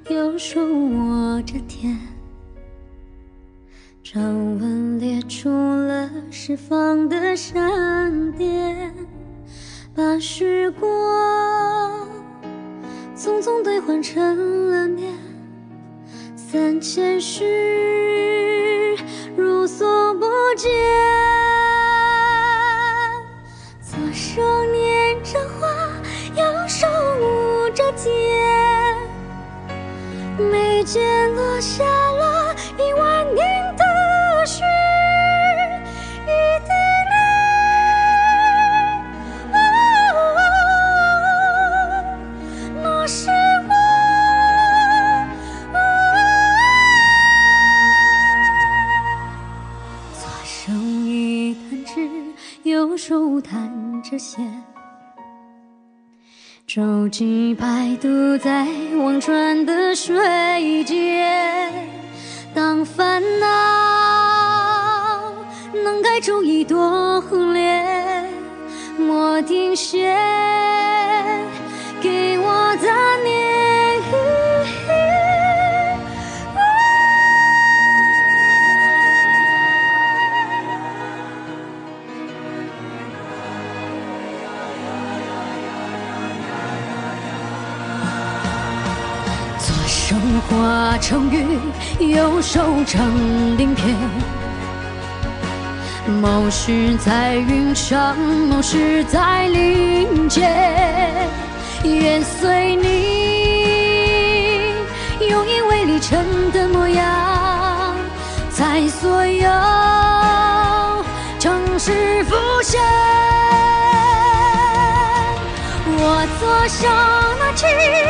右手握着天，掌纹裂出了释放的闪电，把时光匆匆兑换成了年，3000世如所不见。左手捻着花，右手捂着剑，眉间落下了10000年的雪，一滴泪，那是我。左手一弹指，右手弹着弦，舟楫摆渡在忘川的水间，当烦恼能盖住一朵红莲，莫停歇，给我的念。左手化成雨，右手成鳞片，谋事在云上，谋事在林间，愿随你用一为里程的模样，在所有城市浮现。我左手拿起